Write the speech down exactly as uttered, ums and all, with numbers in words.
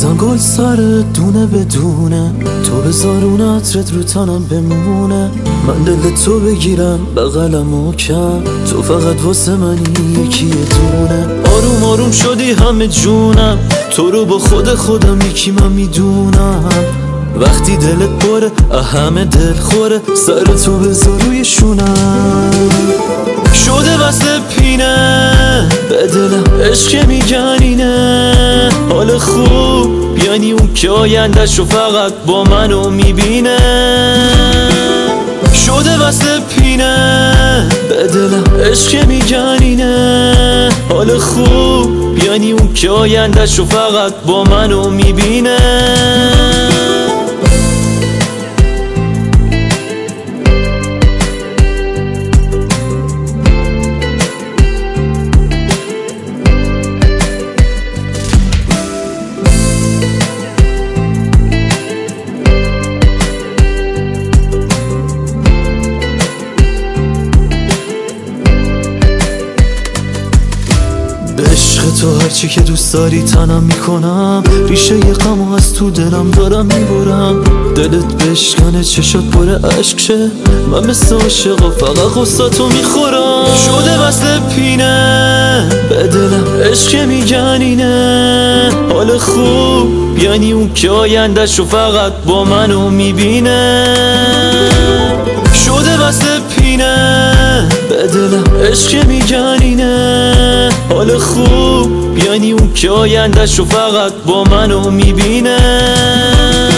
بزن گل سرت دونه بدونه، تو بذار اون عطرت رو تنم بمونه. من دل تو بگیرم بغلم و کم، تو فقط واسه منی یکی دونه. آروم آروم شدی همه جونم، تو رو با خود خودم یکی من میدونم. وقتی دلت پره همه دل خوره، سر تو بذار روی شونم. شده وصل پینه به دلم عشق میگن اینه، حال خوب یعنی اون که آینده‌شو فقط با منو میبینه. شده وصل پینه به دلم عشق میگن اینه، حال خوب یعنی اون که آینده‌شو فقط با منو میبینه. به عشق تو هرچی که دوست داری تنم میکنم، ریشه یه غمو از تو دلم دارم میبرم. دلت بشکنه چشات پر عشق شه، من مثل عاشقا فقط غصاتو میخورم. شده وصل پینه به دلم عشق میگن اینه، حال خوب یعنی اون که آینده‌شو فقط با منو میبینه. شده وصل پینه به دلم عشق میگن اینه، حال خوب یعنی اون که آینده‌شو فقط با منو میبینه.